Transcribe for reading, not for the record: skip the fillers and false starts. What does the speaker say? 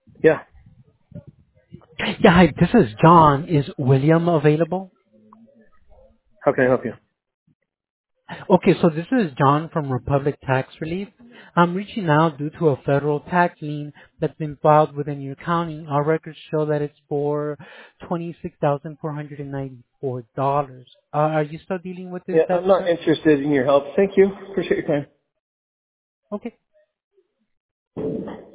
Yeah. Yeah, hi, this is John. Is William available? How can I help you? Okay, so this is John from Republic Tax Relief. I'm reaching out due to a federal tax lien that's been filed within your county. Our records show that it's for $26,494. Are you still dealing with this Yeah, debt, I'm not sir? interested in your help. Thank you. Appreciate your time. Okay.